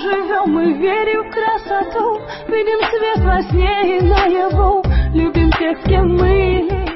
живем, мы верим в красоту, видим свет во сне и наяву, любим тех, с кем мы.